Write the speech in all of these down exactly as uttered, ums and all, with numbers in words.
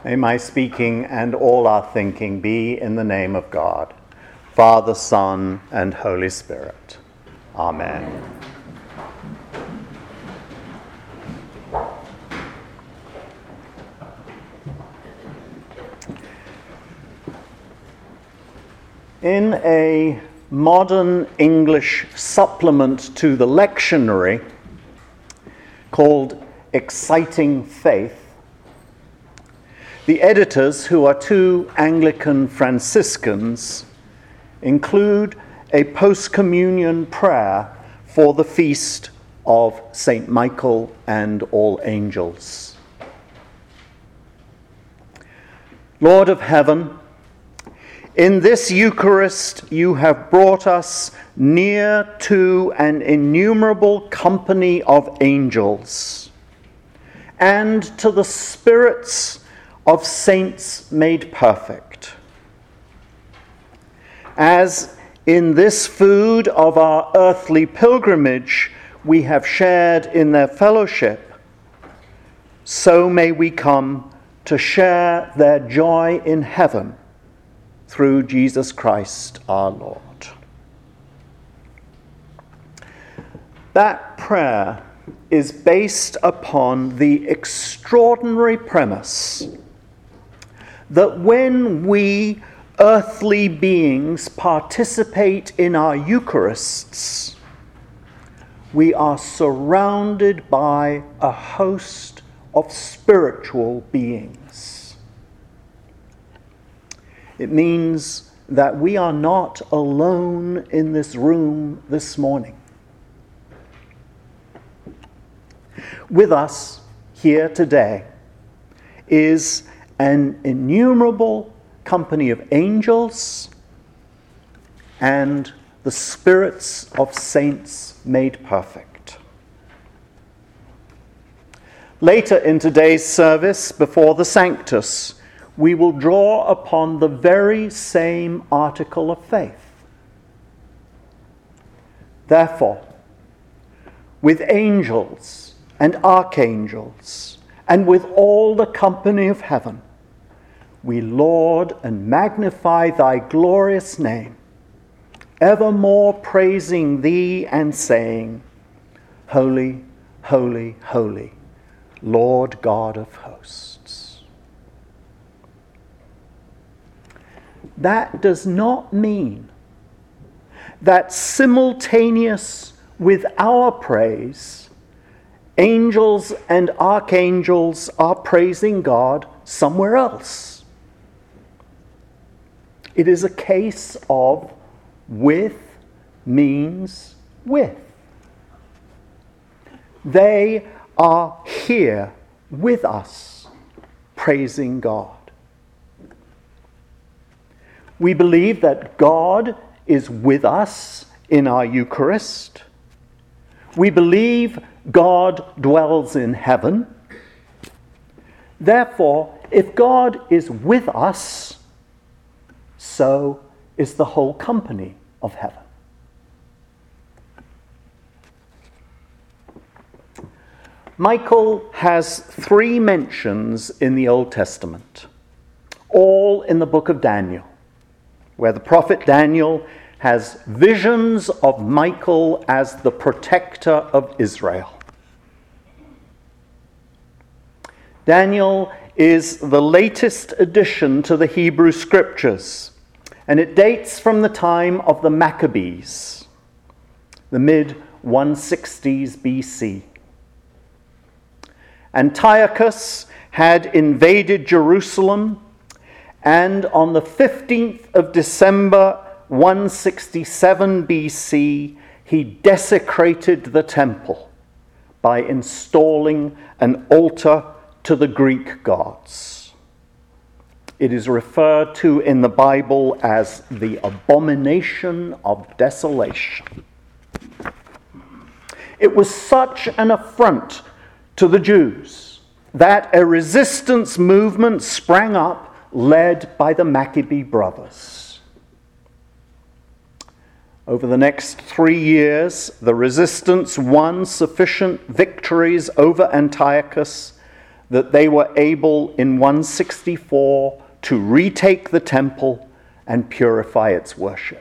May my speaking and all our thinking be in the name of God, Father, Son, and Holy Spirit. Amen. In a modern English supplement to the lectionary called Exciting Faith, the editors, who are two Anglican Franciscans, include a post-communion prayer for the feast of Saint Michael and all angels. Lord of heaven, in this Eucharist you have brought us near to an innumerable company of angels and to the spirits of saints made perfect. As in this food of our earthly pilgrimage we have shared in their fellowship, so may we come to share their joy in heaven through Jesus Christ our Lord. That prayer is based upon the extraordinary premise that when we earthly beings participate in our Eucharists, we are surrounded by a host of spiritual beings. It means that we are not alone in this room this morning. With us here today is an innumerable company of angels and the spirits of saints made perfect. Later in today's service, before the Sanctus, we will draw upon the very same article of faith. Therefore, with angels and archangels, and with all the company of heaven, we laud and magnify thy glorious name, evermore praising thee and saying, Holy, holy, holy, Lord God of hosts. That does not mean that simultaneous with our praise, angels and archangels are praising God somewhere else. It is a case of with means with. They are here with us, praising God. We believe that God is with us in our Eucharist. We believe God dwells in heaven. Therefore, if God is with us, so is the whole company of heaven. Michael has three mentions in the Old Testament, all in the book of Daniel, where the prophet Daniel has visions of Michael as the protector of Israel. Daniel is the latest addition to the Hebrew Scriptures, and it dates from the time of the Maccabees, the mid one sixties B C. Antiochus had invaded Jerusalem, and on the fifteenth of December one sixty-seven B C, he desecrated the temple by installing an altar to the Greek gods. It is referred to in the Bible as the abomination of desolation. It was such an affront to the Jews that a resistance movement sprang up led by the Maccabee brothers. Over the next three years, the resistance won sufficient victories over Antiochus that they were able in one sixty-four to retake the temple and purify its worship.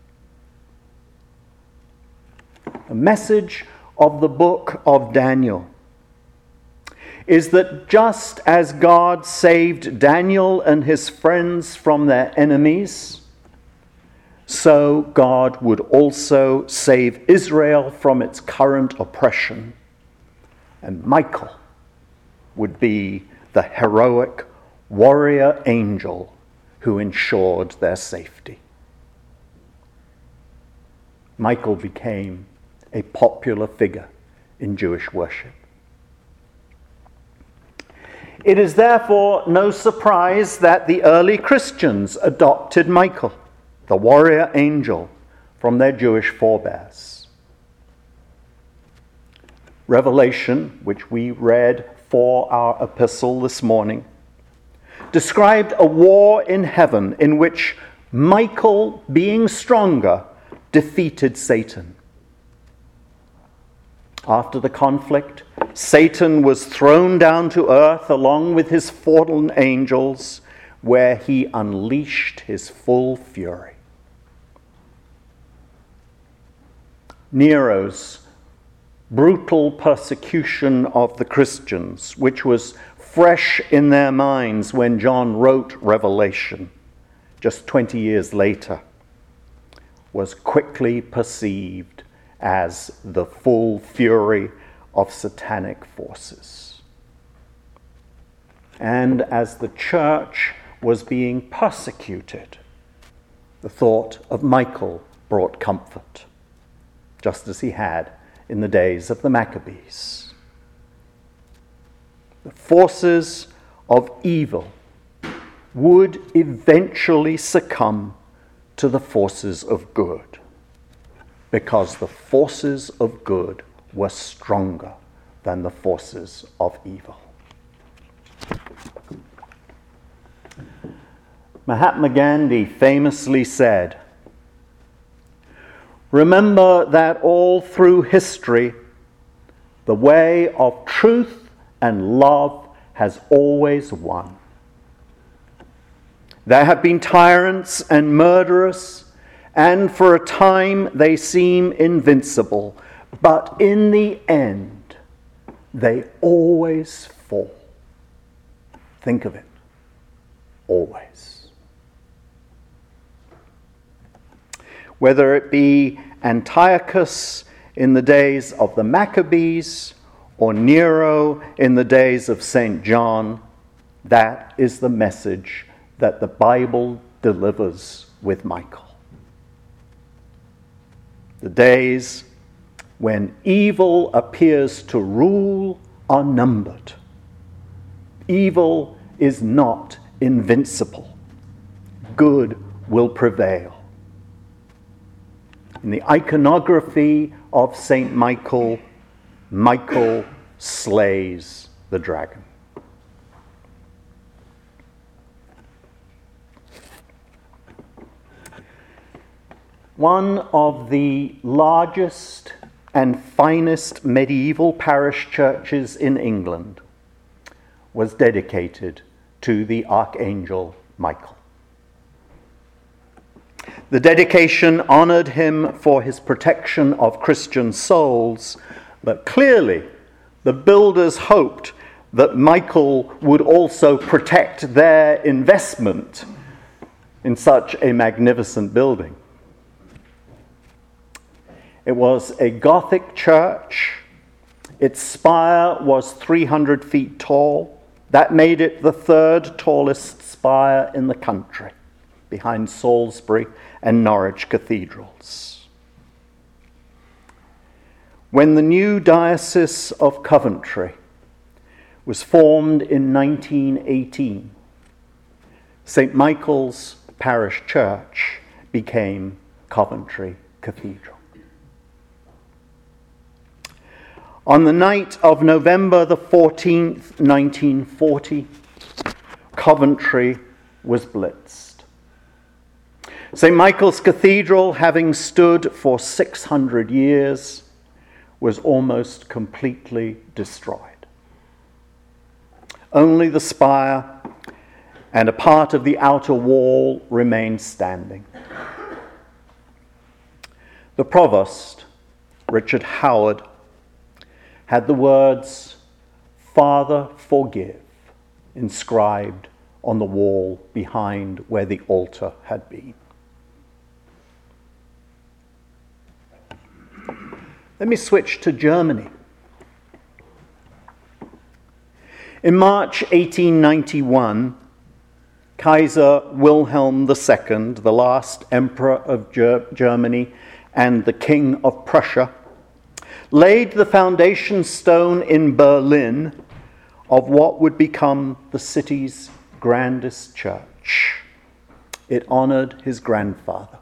The message of the book of Daniel is that just as God saved Daniel and his friends from their enemies, so God would also save Israel from its current oppression, and Michael would be the heroic warrior angel who ensured their safety. Michael became a popular figure in Jewish worship. It is therefore no surprise that the early Christians adopted Michael, the warrior angel, from their Jewish forebears. Revelation, which we read for our epistle this morning, described a war in heaven in which Michael, being stronger, defeated Satan. After the conflict, Satan was thrown down to earth along with his fallen angels, where he unleashed his full fury. Nero's brutal persecution of the Christians, which was fresh in their minds when John wrote Revelation just twenty years later, was quickly perceived as the full fury of satanic forces. And as the church was being persecuted, the thought of Michael brought comfort, just as he had in the days of the Maccabees. The forces of evil would eventually succumb to the forces of good, because the forces of good were stronger than the forces of evil. Mahatma Gandhi famously said, "Remember that all through history, the way of truth and love has always won. There have been tyrants and murderers, and for a time they seem invincible, but in the end, they always fall." Think of it. Always. Whether it be Antiochus in the days of the Maccabees or Nero in the days of Saint John, that is the message that the Bible delivers with Michael. The days when evil appears to rule are numbered. Evil is not invincible. Good will prevail. In the iconography of Saint Michael, Michael slays the dragon. One of the largest and finest medieval parish churches in England was dedicated to the Archangel Michael. The dedication honored him for his protection of Christian souls, but clearly the builders hoped that Michael would also protect their investment in such a magnificent building. It was a Gothic church. Its spire was three hundred feet tall. That made it the third tallest spire in the country, behind Salisbury and Norwich cathedrals. When the new Diocese of Coventry was formed in nineteen eighteen, Saint Michael's Parish Church became Coventry Cathedral. On the night of November the fourteenth, nineteen forty, Coventry was blitzed. Saint Michael's Cathedral, having stood for six hundred years, was almost completely destroyed. Only the spire and a part of the outer wall remained standing. The provost, Richard Howard, had the words, "Father, forgive," inscribed on the wall behind where the altar had been. Let me switch to Germany. In March eighteen ninety-one, Kaiser Wilhelm the Second, the last emperor of Ger- Germany and the King of Prussia, laid the foundation stone in Berlin of what would become the city's grandest church. It honored his grandfather.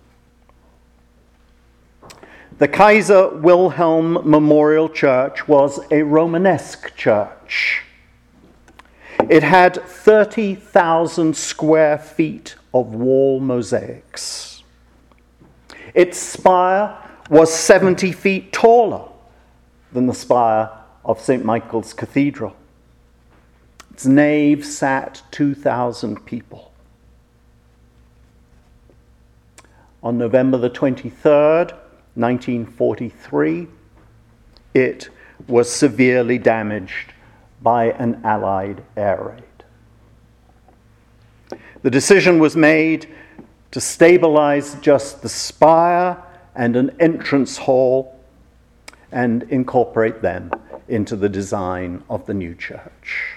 The Kaiser Wilhelm Memorial Church was a Romanesque church. It had thirty thousand square feet of wall mosaics. Its spire was seventy feet taller than the spire of Saint Michael's Cathedral. Its nave sat two thousand people. On November the twenty-third, nineteen forty-three, it was severely damaged by an Allied air raid. The decision was made to stabilize just the spire and an entrance hall and incorporate them into the design of the new church.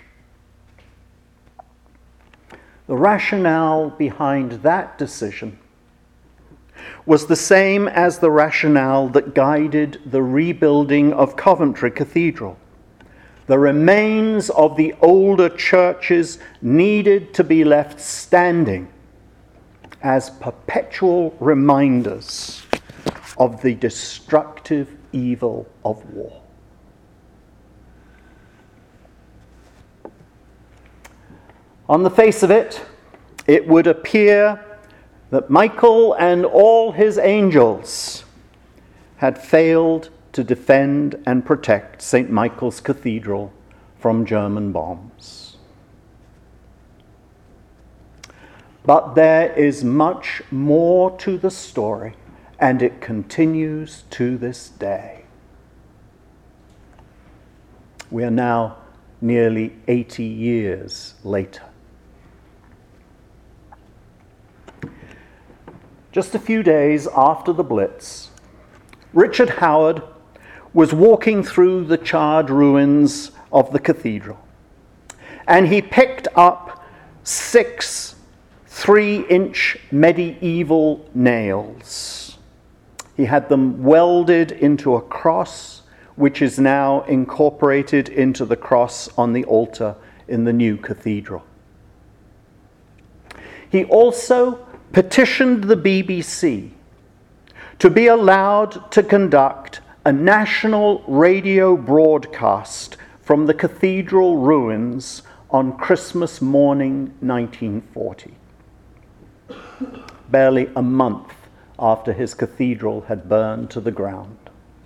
The rationale behind that decision was the same as the rationale that guided the rebuilding of Coventry Cathedral. The remains of the older churches needed to be left standing as perpetual reminders of the destructive evil of war. On the face of it, it would appear that Michael and all his angels had failed to defend and protect Saint Michael's Cathedral from German bombs. But there is much more to the story, and it continues to this day. We are now nearly eighty years later. Just a few days after the Blitz, Richard Howard was walking through the charred ruins of the cathedral, and he picked up six three-inch medieval nails. He had them welded into a cross, which is now incorporated into the cross on the altar in the new cathedral. He also petitioned the B B C to be allowed to conduct a national radio broadcast from the cathedral ruins on Christmas morning nineteen forty, barely a month after his cathedral had burned to the ground.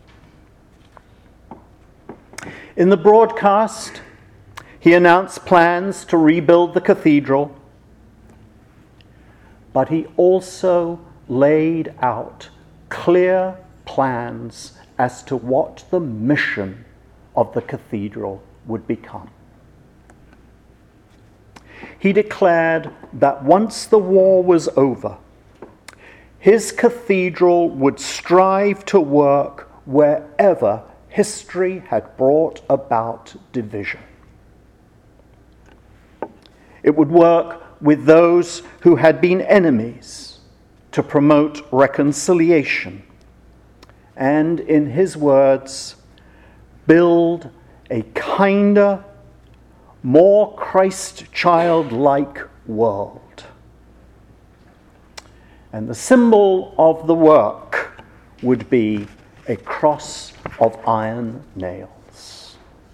In the broadcast, he announced plans to rebuild the cathedral, but he also laid out clear plans as to what the mission of the cathedral would become. He declared that once the war was over, his cathedral would strive to work wherever history had brought about division. It would work with those who had been enemies to promote reconciliation, and, in his words, build a kinder, more Christ-child-like world. And the symbol of the work would be a cross of iron nails.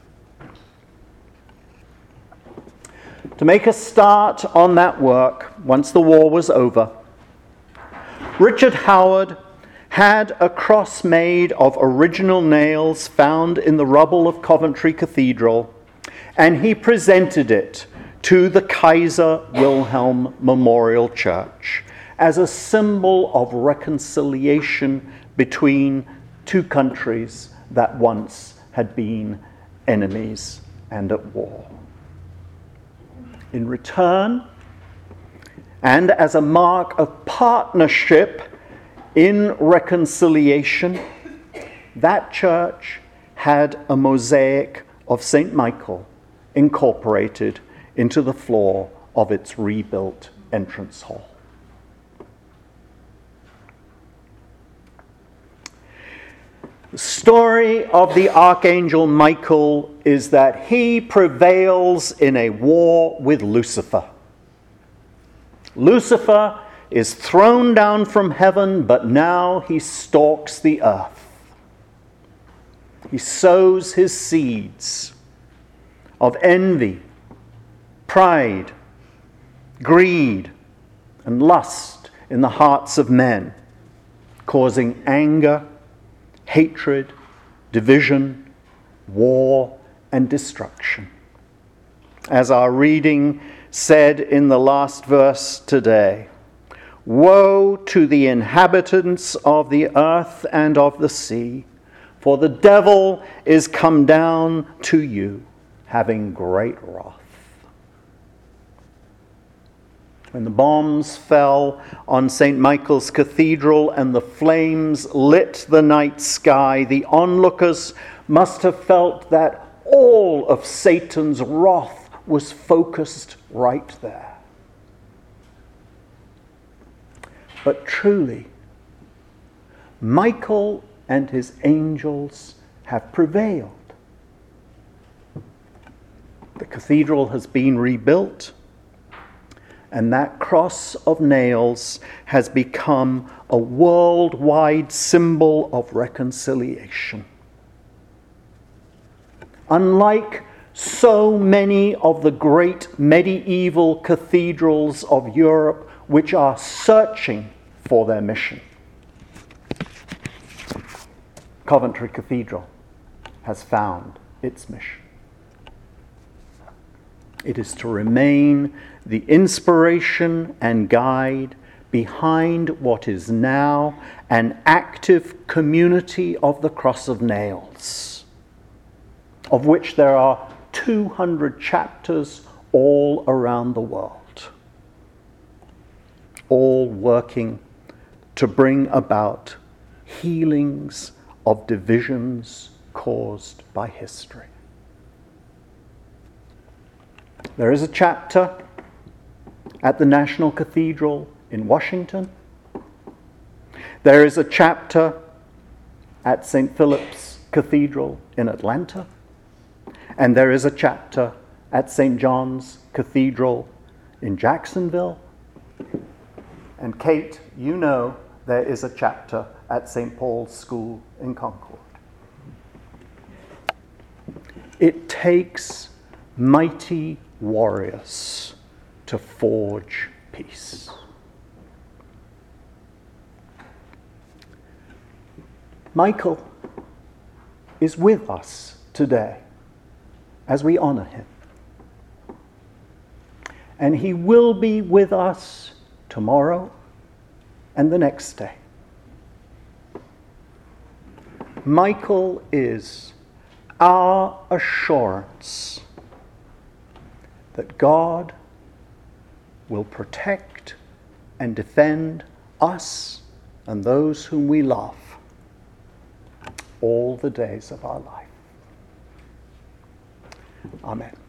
To make a start on that work, once the war was over, Richard Howard had a cross made of original nails found in the rubble of Coventry Cathedral and he presented it to the Kaiser Wilhelm Memorial Church as a symbol of reconciliation between two countries that once had been enemies and at war. In return, and as a mark of partnership in reconciliation, that church had a mosaic of Saint Michael incorporated into the floor of its rebuilt entrance hall. The story of the Archangel Michael is that he prevails in a war with Lucifer. Lucifer is thrown down from heaven, but now he stalks the earth. He sows his seeds of envy, pride, greed, and lust in the hearts of men, causing anger, hatred, division, war, and destruction. As our reading said in the last verse today, "Woe to the inhabitants of the earth and of the sea, for the devil is come down to you, having great wrath." When the bombs fell on Saint Michael's Cathedral and the flames lit the night sky, the onlookers must have felt that all of Satan's wrath was focused right there. But truly, Michael and his angels have prevailed. The cathedral has been rebuilt, and that cross of nails has become a worldwide symbol of reconciliation. Unlike so many of the great medieval cathedrals of Europe which are searching for their mission, Coventry Cathedral has found its mission. It is to remain the inspiration and guide behind what is now an active community of the Cross of Nails, of which there are two hundred chapters all around the world, all working to bring about healings of divisions caused by history. There is a chapter at the National Cathedral in Washington. There is a chapter at Saint Philip's Cathedral in Atlanta. And there is a chapter at Saint John's Cathedral in Jacksonville. And Kate, you know there is a chapter at Saint Paul's School in Concord. It takes mighty warriors to forge peace. Michael is with us today as we honor him. And he will be with us tomorrow and the next day. Michael is our assurance that God will protect and defend us and those whom we love all the days of our life. Amen.